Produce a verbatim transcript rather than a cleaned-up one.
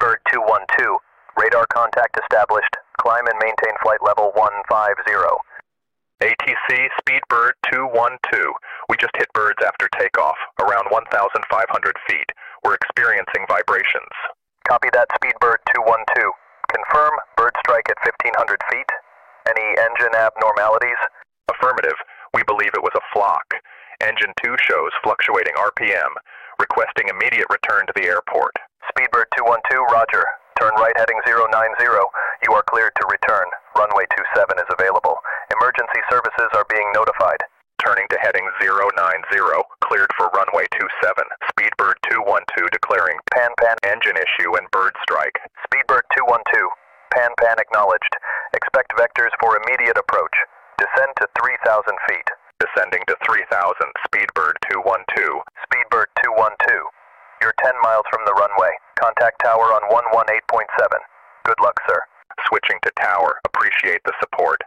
Speedbird two one two. Radar contact established. Climb and maintain flight level one five zero. A T C Speedbird two one two. We just hit birds after takeoff, around one thousand five hundred feet. We're experiencing vibrations. Copy that, Speedbird two one two. Confirm, bird strike at fifteen hundred feet. Any engine abnormalities? Affirmative. We believe it was a flock. Engine two shows fluctuating R P M, requesting immediate return to the airport. Speedbird two one two, roger. Turn right heading zero nine zero. You are cleared to return. Runway two seven is available. Emergency services are being notified. Turning to heading zero nine zero, cleared for runway two seven. Speedbird two one two declaring Pan Pan engine issue and bird strike. Speedbird two one two. Pan Pan acknowledged. Expect vectors for immediate approach. Descend to three thousand feet. Descending to three thousand. Speedbird two one two. Speedbird two one two. You're ten miles from the runway. Contact tower on one one eight point seven. Good luck, sir. Switching to tower. Appreciate the support.